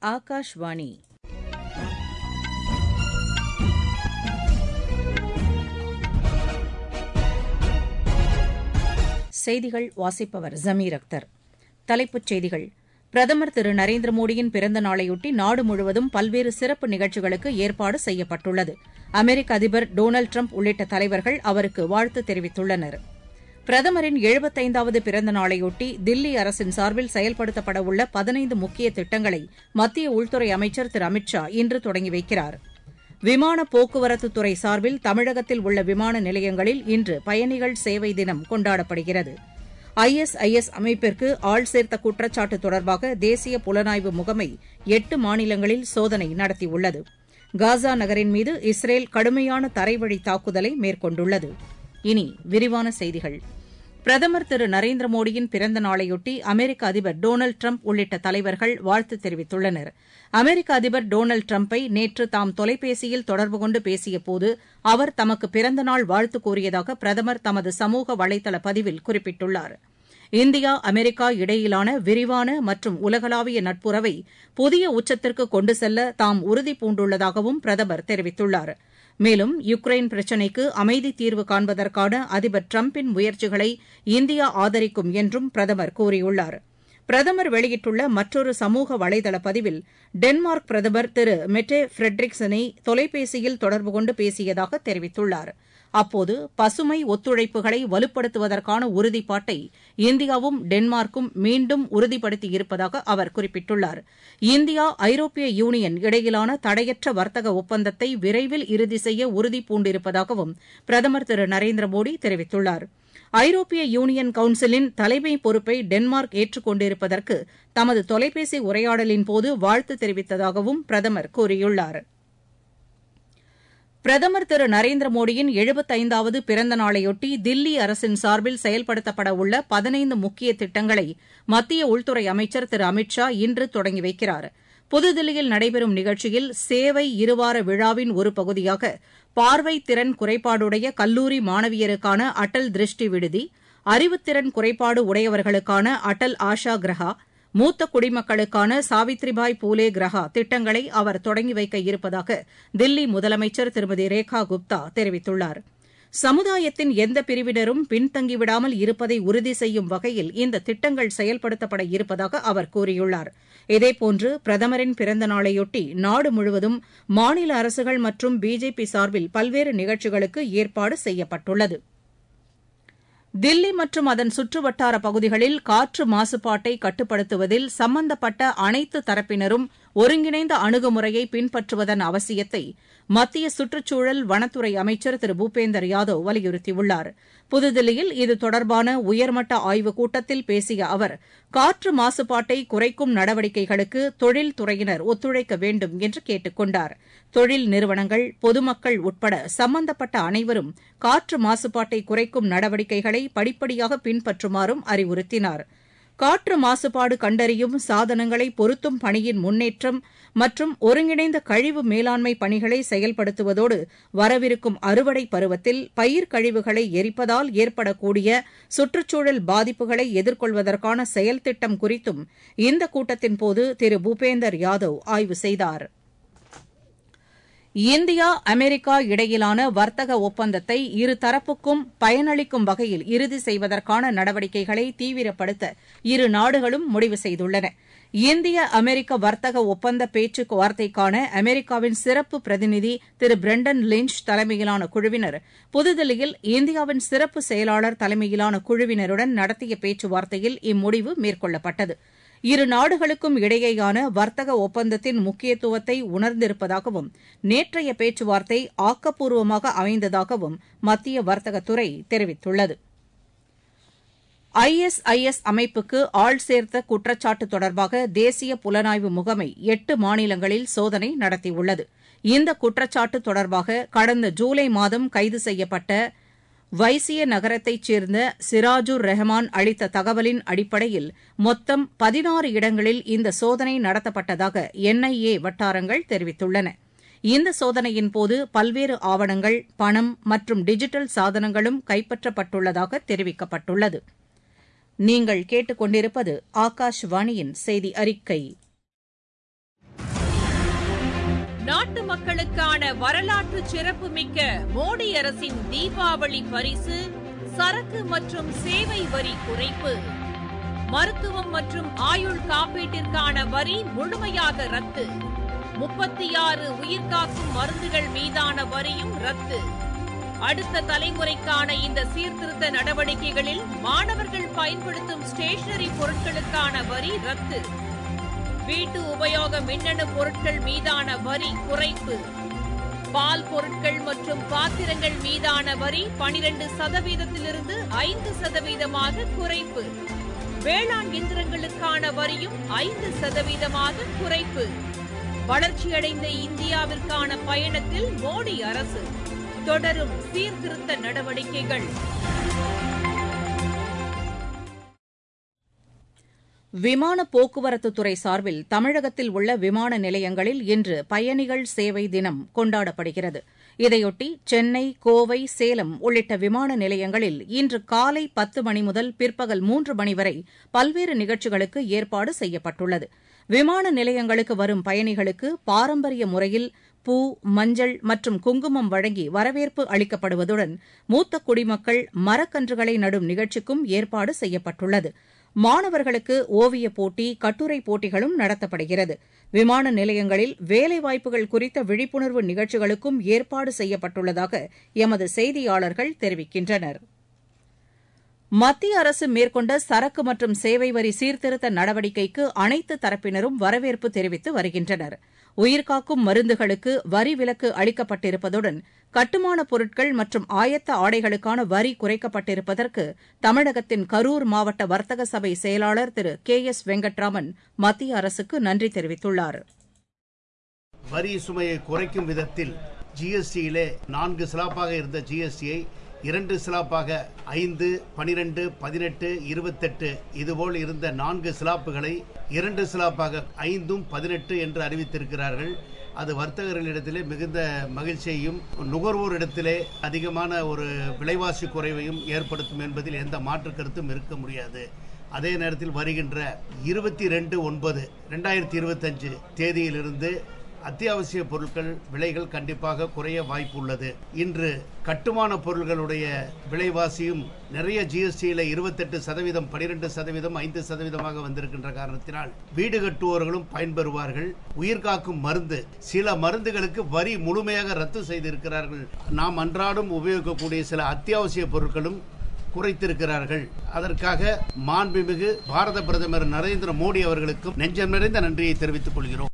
ஆகாஷ்வாணி. செய்திகள் வாசிப்பவர் ஜமீர் அக்தர். தலைப்புச் செய்திகள். பிரதமர் திரு நரேந்திர மோடியின் பிறந்த நாளையொட்டி நாடு முழுவதும் பல்வேறு சிறப்பு நிகழ்ச்சிகளுக்கு ஏற்பாடு செய்யப்பட்டுள்ளது. அமெரிக்க அதிபர் டொனால்டு டிரம்ப் உள்ளிட்ட தலைவர்கள் அவருக்கு வாழ்த்து தெரிவித்துள்ளனர். பிரதமரின் 75வது பிறந்த நாளையொட்டி தில்லி அரசின் சார்பில் செயல்படுத்தப்படவுள்ள 15 முக்கிய திட்டங்களை மத்திய உள்துறை அமைச்சர் திரு அமித் ஷா இன்று தொடங்கி வைக்கிறார். விமான போக்குவரத்துத்துறை சார்பில் தமிழகத்தில் உள்ள விமான நிலையங்களில் இன்று பயணிகள் சேவை தினம் கொண்டாடப்படுகிறது. ISIS அமைப்பிற்கு ஆள் சேர்த்த குற்றச்சாட்டு தொடர்பாக தேசிய புலனாய்வு முகமை 8 மாநிலங்களில் சோதனை நடத்தியுள்ளது. காசா நகரின் மீது இஸ்ரேல் கடுமையான தரைவழி தாக்குதலை மேற்கொண்டுள்ளது. இனி விரிவான செய்திகள். பிரதமர் திரு நரேந்திர மோடியின் பிறந்த நாளையொட்டி அமெரிக்க அதிபர் டொனால்டு டிரம்ப் உள்ளிட்ட தலைவர்கள் வாழ்த்து தெரிவித்துள்ளனர். அமெரிக்க அதிபர் டொனால்டு டிரம்பை நேற்று தாம் தொலைபேசியில் தொடர்பு கொண்டு பேசியபோது அவர் தமக்கு பிறந்தநாள் வாழ்த்து கூறியதாக பிரதமர் தமது சமூக வலைதள பதிவில் குறிப்பிட்டுள்ளார். இந்தியா அமெரிக்கா இடையிலான விரிவான மற்றும் உலகளாவிய நட்புறவை புதிய உச்சத்திற்கு கொண்டு செல்ல தாம் உறுதி பூண்டுள்ளதாகவும் பிரதமர் தெரிவித்துள்ளார். மேலும் யுக்ரைன் பிரச்சினைக்கு அமைதி தீர்வு காண்பதற்கான அதிபர் டிரம்பின் முயற்சிகளை இந்தியா ஆதரிக்கும் என்றும் பிரதமர் கூறியுள்ளார். பிரதமர் வெளியிட்டுள்ள மற்றொரு சமூக வலைதள பதிவில் டென்மார்க் பிரதமர் திரு மெட்டே ஃபிரெட்ரிக்சனை தொலைபேசியில் தொடர்பு கொண்டு பேசியதாக தெரிவித்துள்ளார். அப்போது பசுமை ஒத்துழைப்புகளை வலுப்படுத்துவதற்கான உறுதிப்பாட்டை இந்தியாவும் டென்மார்க்கும் மீண்டும் உறுதிப்படுத்தியிருப்பதாக அவர் குறிப்பிட்டுள்ளார். இந்தியா ஐரோப்பிய யூனியன் இடையிலான தடையற்ற வர்த்தக ஒப்பந்தத்தை விரைவில் இறுதி செய்ய உறுதி பூண்டிருப்பதாகவும் பிரதமர் திரு நரேந்திர மோடி தெரிவித்துள்ளார். ஐரோப்பிய யூனியன் கவுன்சிலின் தலைமை பொறுப்பை டென்மார்க் ஏற்றுக் கொண்டிருப்பதற்கு தமது தொலைபேசி உரையாடலின்போது வாழ்த்து தெரிவித்ததாகவும் பிரதமர் கூறியுள்ளார். பிரதமர் திரு நரேந்திர மோடியின் 75வது பிறந்த நாளையொட்டி தில்லி அரசின் சார்பில் செயல்படுத்தப்படவுள்ள 15 முக்கிய திட்டங்களை மத்திய உள்துறை அமைச்சர் திரு அமித் ஷா இன்று தொடங்கி வைக்கிறார். புதுதில்லியில் நடைபெறும் நிகழ்ச்சியில் சேவை இருவார விழாவின் ஒரு பகுதியாக பார்வைத் திறன் குறைபாடுடைய கல்லூரி மாணவியருக்கான அடல் திருஷ்டி விடுதி, அறிவுத்திறன் குறைபாடு உடையவர்களுக்கான அடல் ஆஷா கிரஹா, மூத்த குடிமக்களுக்கான சாவித்ரிபாய் பூலே கிரஹா திட்டங்களை அவர் தொடங்கி வைக்க இருப்பதாக தில்லி முதலமைச்சர் திருமதி ரேகா குப்தா தெரிவித்துள்ளார். சமுதாயத்தின் எந்த பிரிவினரும் பின்தங்கிவிடாமல் இருப்பதை உறுதி செய்யும் வகையில் இந்த திட்டங்கள் செயல்படுத்தப்பட இருப்பதாக அவர் கூறியுள்ளார். இதேபோன்று பிரதமரின் பிறந்த நாளையொட்டி நாடு முழுவதும் மாநில அரசுகள் மற்றும் பிஜேபி சார்பில் பல்வேறு நிகழ்ச்சிகளுக்கு ஏற்பாடு செய்யப்பட்டுள்ளது. தில்லி மற்றும் அதன் சுற்றுவட்டார பகுதிகளில் காற்று மாசுபாட்டை கட்டுப்படுத்துவதில் சம்பந்தப்பட்ட அனைத்து தரப்பினரும் ஒருங்கிணைந்த அணுகுமுறையை பின்பற்றுவதன் அவசியத்தை மத்திய சுற்றுச்சூழல் வனத்துறை அமைச்சர் திரு பூபேந்தர் யாதவ் வலியுறுத்தியுள்ளார். புதுதில்லியில் இது தொடர்பான உயர்மட்ட ஆய்வுக் கூட்டத்தில் பேசிய அவர் காற்று மாசுபாட்டை குறைக்கும் நடவடிக்கைகளுக்கு தொழில்துறையினர் ஒத்துழைக்க வேண்டும் என்று கேட்டுக் கொண்டார். தொழில் நிறுவனங்கள், பொதுமக்கள் உட்பட சம்பந்தப்பட்ட அனைவரும் காற்று மாசுபாட்டை குறைக்கும் நடவடிக்கைகளை படிப்படியாக பின்பற்றுமாறும் அறிவுறுத்தினார். காற்று மாசுபாடு கண்டறியும் சாதனங்களை பொருத்தும் பணியின் முன்னேற்றம் மற்றும் ஒருங்கிணைந்த கழிவு மேலாண்மை பணிகளை செயல்படுத்துவதோடு வரவிருக்கும் அறுவடை பருவத்தில் பயிர் கழிவுகளை எரிப்பதால் ஏற்படக்கூடிய சுற்றுச்சூழல் பாதிப்புகளை எதிர்கொள்வதற்கான செயல் திட்டம் குறித்தும் இந்த கூட்டத்தின்போது திரு பூபேந்தர் யாதவ் ஆய்வு செய்தார். இந்தியா அமெரிக்கா இடையிலான வர்த்தக ஒப்பந்தத்தை இருதரப்புக்கும் பயனளிக்கும் வகையில் இறுதி செய்வதற்கான நடவடிக்கைகளை தீவிரப்படுத்த இரு நாடுகளும் முடிவு செய்துள்ளன. இந்திய அமெரிக்க வர்த்தக ஒப்பந்த பேச்சுவார்த்தைக்கான அமெரிக்காவின் சிறப்பு பிரதிநிதி திரு பிரெண்டன் லிஞ்ச் தலைமையிலான குழுவினர் புதுதில்லியில் இந்தியாவின் சிறப்பு செயலாளர் தலைமையிலான குழுவினருடன் நடத்திய பேச்சுவார்த்தையில் இம்முடிவு மேற்கொள்ளப்பட்டது. இரு நாடுகளுக்கும் இடையேயான வர்த்தக ஒப்பந்தத்தின் முக்கியத்துவத்தை உணர்ந்திருப்பதாகவும் நேற்றைய பேச்சுவார்த்தை ஆக்கப்பூர்வமாக அமைந்ததாகவும் மத்திய வர்த்தகத்துறை தெரிவித்துள்ளது. ISIS அமைப்புக்கு ஆள் சேர்த்த குற்றச்சாட்டு தொடர்பாக தேசிய புலனாய்வு முகமை 8 மாநிலங்களில் சோதனை நடத்தியுள்ளது. இந்த குற்றச்சாட்டு தொடர்பாக கடந்த ஜூலை மாதம் கைது செய்யப்பட்ட வைசிய நகரத்தைச் சேர்ந்த சிராஜூர் ரெஹ்மான் அளித்த தகவலின் அடிப்படையில் மொத்தம் 16 இடங்களில் இந்த சோதனை நடத்தப்பட்டதாக NIA வட்டாரங்கள் தெரிவித்துள்ளன. இந்த சோதனையின்போது பல்வேறு ஆவணங்கள், பணம் மற்றும் டிஜிட்டல் சாதனங்களும் கைப்பற்றப்பட்டுள்ளதாக தெரிவிக்கப்பட்டுள்ளது. நீங்கள் கேட்டுக் கொண்டிருப்பது ஆகாஷ்வாணியின் செய்தி அறிக்கை. நாட்டு மக்களுக்கான வரலாற்று சிறப்புமிக்க மோடி அரசின் தீபாவளி பரிசு சரக்கு மற்றும் சேவை வரி குறைப்பு. மருத்துவம் மற்றும் ஆயுள் காப்பீட்டிற்கான வரி முழுமையாக ரத்து. 36 உயிர்காக்கும் மருந்துகள் மீதான வரியும் ரத்து. அடுத்த தலைமுறைக்கான இந்த சீர்திருத்த நடவடிக்கைகளில் மாணவர்கள் பயன்படுத்தும் ஸ்டேஷனரி பொருட்களுக்கான வரி ரத்து. வீட்டு உபயோக மின்னணு பொருட்கள் மீதான வரி குறைப்பு. பால் பொருட்கள் மற்றும் பாத்திரங்கள் மீதான வரி 12%-இலிருந்து 5% குறைப்பு. வேளாண் இயந்திரங்களுக்கான வரியும் 5% குறைப்பு. வளர்ச்சியடைந்த இந்தியாவிற்கான பயணத்தில் மோடி அரசு தொடரும் சீர்திருத்த நடவடிக்கைகள். விமான போக்குவரத்துத்துறை சார்பில் தமிழகத்தில் உள்ள விமான நிலையங்களில் இன்று பயணிகள் சேவை தினம் கொண்டாடப்படுகிறது. இதையொட்டி சென்னை, கோவை, சேலம் உள்ளிட்ட விமான நிலையங்களில் இன்று காலை 10 மணி முதல் பிற்பகல் 3 மணி வரை பல்வேறு நிகழ்ச்சிகளுக்கு ஏற்பாடு செய்யப்பட்டுள்ளது. விமான நிலையங்களுக்கு வரும் பயணிகளுக்கு பாரம்பரிய முறையில் பூ, மஞ்சள் மற்றும் குங்குமம் வழங்கி வரவேற்பு அளிக்கப்படுவதுடன் மூத்த குடிமக்கள் மரக்கன்றுகளை நடும் நிகழ்ச்சிக்கும் ஏற்பாடு செய்யப்பட்டுள்ளது. மாணவர்களுக்கு ஓவியப் போட்டி, கட்டுரை போட்டிகளும் நடத்தப்படுகிறது. விமான நிலையங்களில் வேலைவாய்ப்புகள் குறித்த விழிப்புணர்வு நிகழ்ச்சிகளுக்கும் ஏற்பாடு செய்யப்பட்டுள்ளதாக எமது செய்தியாளர்கள் தெரிவிக்கின்றனர். மத்திய அரசு மேற்கொண்ட சரக்கு மற்றும் சேவை வரி சீர்திருத்த நடவடிக்கைக்கு அனைத்து தரப்பினரும் வரவேற்பு தெரிவித்து வருகின்றனர். உயிர்காக்கும் மருந்துகளுக்கு வரி விலக்கு அளிக்கப்பட்டிருப்பதுடன் கட்டுமானப் பொருட்கள் மற்றும் ஆயத்த ஆடைகளுக்கான வரி குறைக்கப்பட்டிருப்பதற்கு தமிழகத்தின் கரூர் மாவட்ட வர்த்தக சபை செயலாளர் திரு KS வெங்கட்ராமன் மத்திய அரசுக்கு நன்றி தெரிவித்துள்ளார். வரி சுமையை குறைக்கும் விதத்தில் ஜிஎஸ்டியிலே 4 ஸ்லாப்பாக இருந்த ஜிஎஸ்டியை 2 ஸ்லாப்பாக 5, 12, 18, 28 இதுபோல் இருந்த 4 ஸ்லாப்புகளை 2 ஸ்லாப்பாக 5, 18 என்று அறிவித்திருக்கிறார்கள். அது வர்த்தகர்களிடத்திலே மிகுந்த மகிழ்ச்சியையும் நுகர்வோரிடத்திலே அதிகமான ஒரு விலைவாசி குறைவையும் ஏற்படுத்தும் என்பதில் எந்த மாற்று கருத்தும் இருக்க முடியாது. அதே நேரத்தில் வருகின்ற 22/9/2025 தேதியிலிருந்து அத்தியாவசிய பொருட்கள் விலைகள் கண்டிப்பாக குறைய வாய்ப்பு உள்ளது. இன்று கட்டுமான பொருட்களுடைய விலைவாசியும் நிறைய ஜிஎஸ்டியில் 28%, 12%, 5% வந்திருக்கின்ற காரணத்தினால் வீடு கட்டுவோர்களும் பயன்பெறுவார்கள். உயிர்காக்கும் மருந்து, சில மருந்துகளுக்கு வரி முழுமையாக ரத்து செய்திருக்கிறார்கள். நாம் அன்றாடம் உபயோகிக்கக்கூடிய சில அத்தியாவசிய பொருட்களும் குறைத்திருக்கிறார்கள். அதற்காக மாண்புமிகு பாரத பிரதமர் நரேந்திர மோடி அவர்களுக்கும் நெஞ்சம் நிறைந்த நன்றியை தெரிவித்துக் கொள்கிறோம்.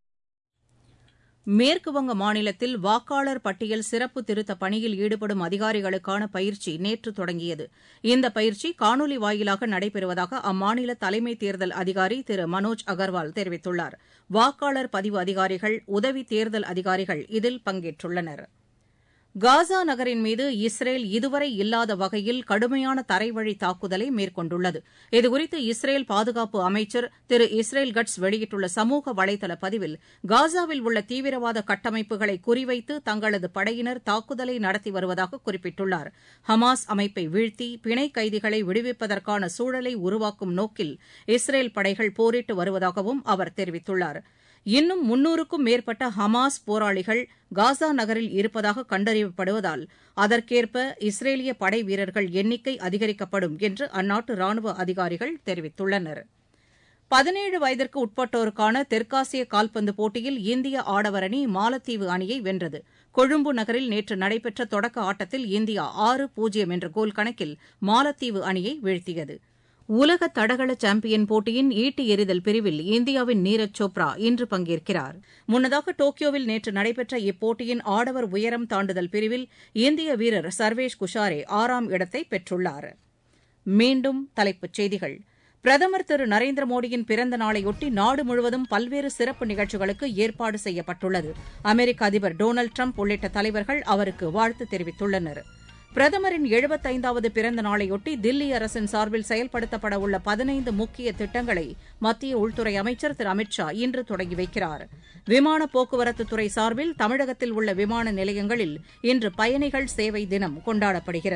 மேற்குவங்க மாநிலத்தில் வாக்காளர் பட்டியல் சிறப்பு திருத்த பணியில் ஈடுபடும் அதிகாரிகளுக்கான பயிற்சி நேற்று தொடங்கியது. இந்த பயிற்சி காணொலி வாயிலாக நடைபெறுவதாக அம்மாநில தலைமை தேர்தல் அதிகாரி திரு மனோஜ் அகர்வால் தெரிவித்துள்ளார். வாக்காளர் பதிவு அதிகாரிகள், உதவி தேர்தல் அதிகாரிகள் இதில் பங்கேற்றுள்ளனர். காசா நகரின் மீது இஸ்ரேல் இதுவரை இல்லாத வகையில் கடுமையான தரைவழி தாக்குதலை மேற்கொண்டுள்ளது. இதுகுறித்து இஸ்ரேல் பாதுகாப்பு அமைச்சர் திரு இஸ்ரேல் கட்ஸ் வெளியிட்டுள்ள சமூக வலைதள பதிவில், காசாவில் உள்ள தீவிரவாத கட்டமைப்புகளை குறிவைத்து தங்களது படையினர் தாக்குதலை நடத்தி வருவதாக குறிப்பிட்டுள்ளார். ஹமாஸ் அமைப்பை வீழ்த்தி பிணை கைதிகளை விடுவிப்பதற்கான சூழலை உருவாக்கும் நோக்கில் இஸ்ரேல் படைகள் போரிட்டு வருவதாகவும் அவர் தெரிவித்துள்ளார். இன்னும் 300க்கும் மேற்பட்ட ஹமாஸ் போராளிகள் காசா நகரில் இருப்பதாக கண்டறியப்படுவதால் அதற்கேற்ப இஸ்ரேலிய படை வீரர்கள் எண்ணிக்கை அதிகரிக்கப்படும் என்று அந்நாட்டு ராணுவ அதிகாரிகள் தெரிவித்துள்ளனர். 17 வயதிற்கு உட்பட்டோருக்கான தெற்காசிய கால்பந்து போட்டியில் இந்திய ஆடவர் அணி மாலத்தீவு அணியை வென்றது. கொழும்பு நகரில் நேற்று நடைபெற்ற தொடக்க ஆட்டத்தில் இந்தியா 6-0 என்ற கோல் கணக்கில் மாலத்தீவு அணியை வீழ்த்தியது. உலக தடகள சாம்பியன் போட்டியின் ஈட்டி எறிதல் பிரிவில் இந்தியாவின் நீரஜ் சோப்ரா இன்று பங்கேற்கிறார். முன்னதாக டோக்கியோவில் நேற்று நடைபெற்ற இப்போட்டியின் ஆடவர் உயரம் தாண்டுதல் பிரிவில் இந்திய வீரர் சர்வேஷ் குஷாரே 6ஆம் இடத்தை பெற்றுள்ளார். மீண்டும் தலைப்புச் செய்திகள். பிரதமர் திரு நரேந்திர மோடியின் பிறந்த நாளையொட்டி நாடு முழுவதும் பல்வேறு சிறப்பு நிகழ்ச்சிகளுக்கு ஏற்பாடு செய்யப்பட்டுள்ளது. அமெரிக்க அதிபர் டொனால்டு டிரம்ப் உள்ளிட்ட தலைவர்கள் அவருக்கு வாழ்த்து தெரிவித்துள்ளனர். பிரதமரின் 75வது பிறந்த நாளையொட்டி தில்லி அரசின் சார்பில் செயல்படுத்தப்பட உள்ள 15 முக்கிய திட்டங்களை மத்திய உள்துறை அமைச்சர் திரு அமித் ஷா இன்று தொடங்கி வைக்கிறார். விமான போக்குவரத்துத்துறை சார்பில் தமிழகத்தில் உள்ள விமான நிலையங்களில் இன்று பயணிகள் சேவை தினம் கொண்டாடப்படுகிறது.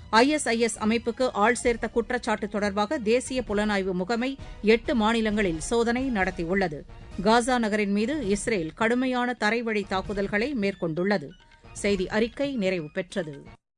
ISIS அமைப்புக்கு ஆள் சேர்த்த குற்றச்சாட்டு தொடர்பாக தேசிய புலனாய்வு முகமை 8 மாநிலங்களில் சோதனை நடத்தியுள்ளது. காசா நகரின் மீது இஸ்ரேல் கடுமையான தரைவழி தாக்குதல்களை மேற்கொண்டுள்ளது. செய்தி அறிக்கை நிறைவு பெற்றது.